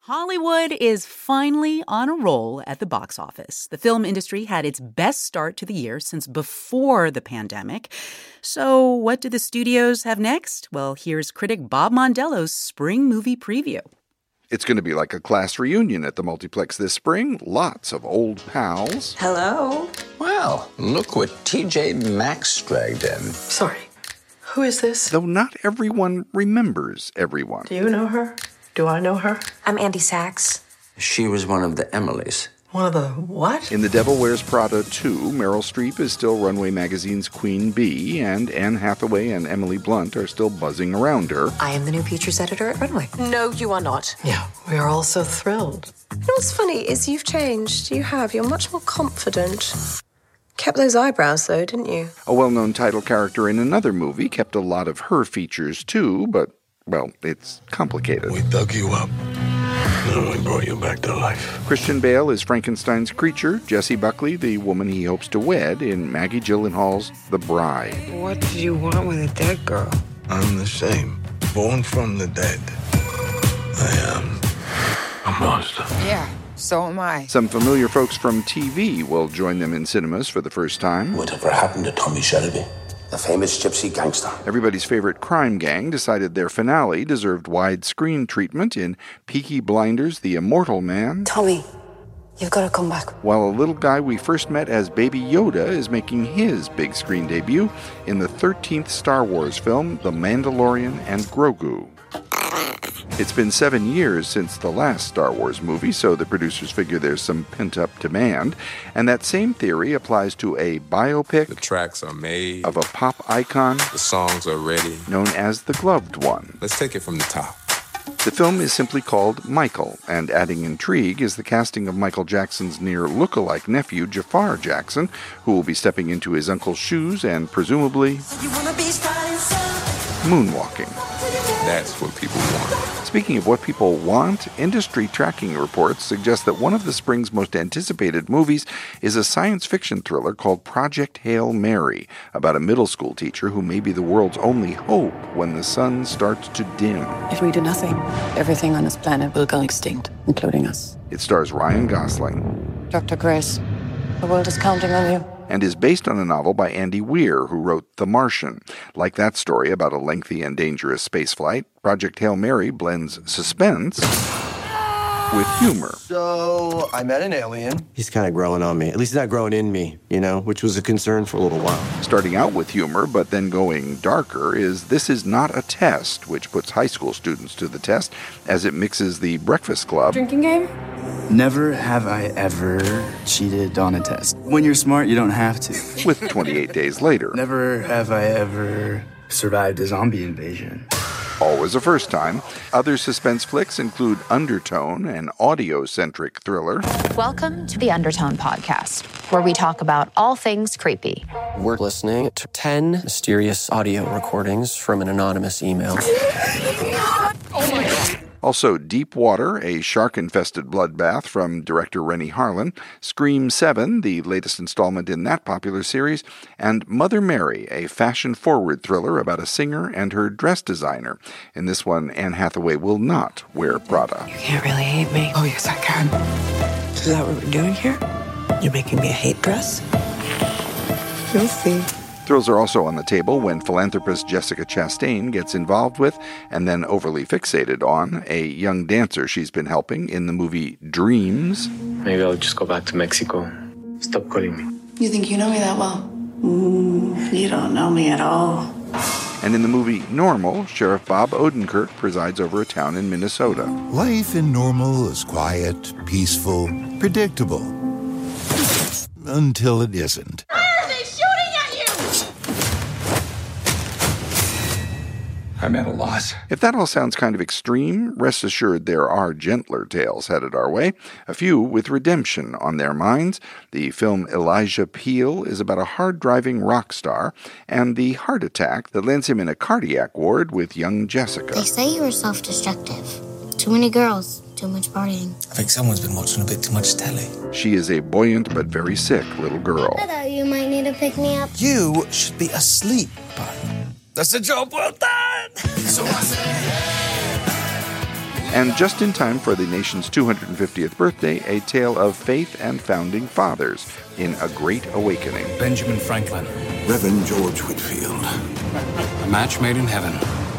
Hollywood is finally on a roll at the box office. The film industry had its best start to the year since before the pandemic. So what do the studios have next? Well, here's critic Bob Mondello's spring movie preview. It's going to be like a class reunion at the multiplex this spring. Lots of old pals. Hello. Well, look what TJ Maxx dragged in. Sorry. Who is this? Though not everyone remembers everyone. Do you know her? Do I know her? I'm Andy Sachs. She was one of the Emilys. One of the what? In The Devil Wears Prada 2, Meryl Streep is still Runway Magazine's Queen Bee, and Anne Hathaway and Emily Blunt are still buzzing around her. I am the new features editor at Runway. No, you are not. Yeah, we are all so thrilled. You know what's funny is you've changed. You have. You're much more confident. Kept those eyebrows, though, didn't you? A well-known title character in another movie kept a lot of her features, too, but, well, it's complicated. We dug you up. Then we brought you back to life. Christian Bale is Frankenstein's creature, Jessie Buckley the woman he hopes to wed in Maggie Gyllenhaal's The Bride. What do you want with a dead girl? I'm the same. Born from the dead. I am a monster. Yeah, so am I. Some familiar folks from TV will join them in cinemas for the first time. Whatever happened to Tommy Shelby? The famous gypsy gangster. Everybody's favorite crime gang decided their finale deserved widescreen treatment in Peaky Blinders, The Immortal Man. Tommy, you've got to come back. While a little guy we first met as Baby Yoda is making his big screen debut in the 13th Star Wars film, The Mandalorian and Grogu. It's been 7 years since the last Star Wars movie, so the producers figure there's some pent-up demand. And that same theory applies to a biopic. The tracks are made. Of a pop icon. The songs are ready. Known as The Gloved One. Let's take it from the top. The film is simply called Michael, and adding intrigue is the casting of Michael Jackson's near look-alike nephew, Jafar Jackson, who will be stepping into his uncle's shoes and presumably moonwalking. That's what people want. Speaking of what people want, industry tracking reports suggest that one of the spring's most anticipated movies is a science fiction thriller called Project Hail Mary, about a middle school teacher who may be the world's only hope when the sun starts to dim. If we do nothing, everything on this planet will go extinct, including us. It stars Ryan Gosling. Dr. Grace, the world is counting on you. And is based on a novel by Andy Weir, who wrote The Martian. Like that story about a lengthy and dangerous spaceflight, Project Hail Mary blends suspense with humor. So, I met an alien. He's kind of growing on me. At least he's not growing in me, which was a concern for a little while. Starting out with humor, but then going darker, is This Is Not a Test, which puts high school students to the test as it mixes The Breakfast Club. Drinking game? Never have I ever cheated on a test. When you're smart, you don't have to. With 28 Days Later. Never have I ever survived a zombie invasion. Always a first time. Other suspense flicks include Undertone, an audio-centric thriller. Welcome to the Undertone Podcast, where we talk about all things creepy. We're listening to 10 mysterious audio recordings from an anonymous email. Oh my God. Also, Deep Water, a shark-infested bloodbath from director Renny Harlin, Scream 7, the latest installment in that popular series, and Mother Mary, a fashion-forward thriller about a singer and her dress designer. In this one, Anne Hathaway will not wear Prada. You can't really hate me. Oh, yes, I can. Is that what we're doing here? You're making me a hate dress? You'll see. Thrills are also on the table when philanthropist Jessica Chastain gets involved with, and then overly fixated on, a young dancer she's been helping in the movie Dreams. Maybe I'll just go back to Mexico. Stop calling me. You think you know me that well? You don't know me at all. And in the movie Normal, Sheriff Bob Odenkirk presides over a town in Minnesota. Life in Normal is quiet, peaceful, predictable. Until it isn't. I'm at a loss. If that all sounds kind of extreme, rest assured there are gentler tales headed our way, a few with redemption on their minds. The film Elijah Peel is about a hard-driving rock star and the heart attack that lands him in a cardiac ward with young Jessica. They say you were self-destructive. Too many girls, too much partying. I think someone's been watching a bit too much telly. She is a buoyant but very sick little girl. I thought you might need to pick me up. You should be asleep, but that's a job well done! So I say, hey, And just in time for the nation's 250th birthday, a tale of faith and founding fathers in A Great Awakening. Benjamin Franklin. Reverend George Whitfield. A match made in heaven.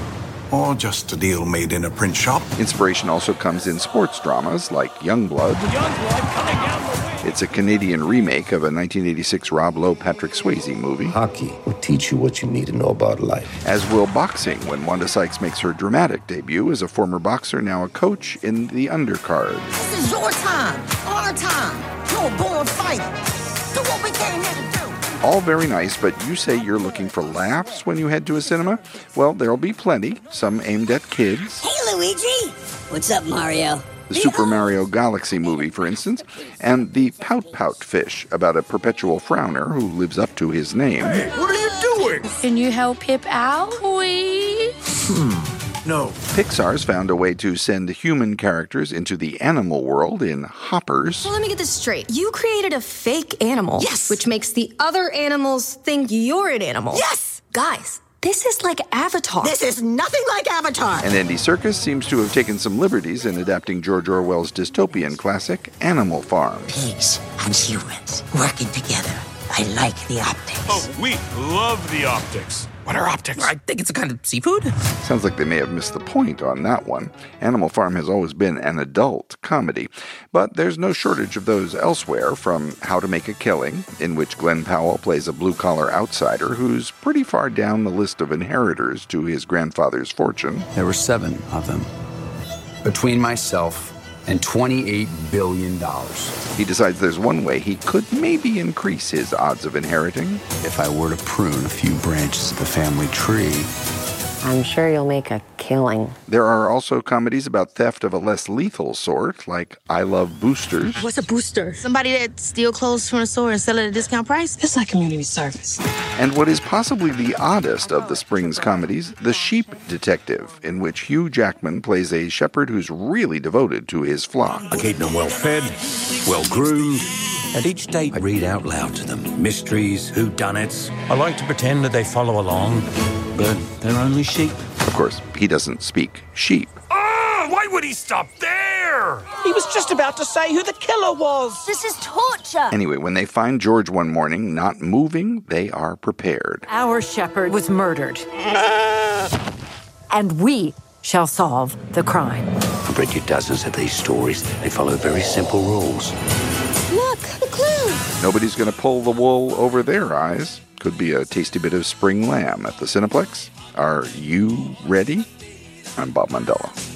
Or just a deal made in a print shop. Inspiration also comes in sports dramas like Youngblood. It's a Canadian remake of a 1986 Rob Lowe Patrick Swayze movie. Hockey will teach you what you need to know about life. As will boxing when Wanda Sykes makes her dramatic debut as a former boxer, now a coach in the undercard. This is your time, our time. You're a born fighter. Do what we came here to do. All very nice, but you say you're looking for laughs when you head to a cinema? Well, there'll be plenty, some aimed at kids. Hey, Luigi. What's up, Mario? The Super Mario Galaxy movie, for instance, and the Pout Pout Fish, about a perpetual frowner who lives up to his name. Hey, what are you doing? Can you help Pip out, please? No. Pixar's found a way to send human characters into the animal world in Hoppers. So let me get this straight. You created a fake animal. Yes. Which makes the other animals think you're an animal. Yes. Guys, this is like Avatar. This is nothing like Avatar. And Andy Serkis seems to have taken some liberties in adapting George Orwell's dystopian classic, Animal Farm. Pigs and humans working together. I like the optics. Oh, we love the optics. What are optics? I think it's a kind of seafood. Sounds like they may have missed the point on that one. Animal Farm has always been an adult comedy, but there's no shortage of those elsewhere, from How to Make a Killing, in which Glenn Powell plays a blue-collar outsider who's pretty far down the list of inheritors to his grandfather's fortune. There were 7 of them. Between myself and $28 billion. He decides there's one way he could maybe increase his odds of inheriting. If I were to prune a few branches of the family tree, I'm sure you'll make a killing. There are also comedies about theft of a less lethal sort, like I Love Boosters. What's a booster? Somebody that steals clothes from the store and sell it at a discount price? It's like community service. And what is possibly the oddest of the Springs comedies, The Sheep Detective, in which Hugh Jackman plays a shepherd who's really devoted to his flock. I keep them well fed, well groomed, and each day I read out loud to them mysteries, whodunits. I like to pretend that they follow along, but they're only sheep. Of course, he doesn't speak sheep. Ah, why would he stop there? He was just about to say who the killer was. This is torture. Anyway, when they find George one morning not moving, they are prepared. Our shepherd was murdered. And we shall solve the crime. I've read you dozens of these stories. They follow very simple rules. Look, the clue. Nobody's going to pull the wool over their eyes. Could be a tasty bit of spring lamb at the Cineplex. Are you ready? I'm Bob Mandela.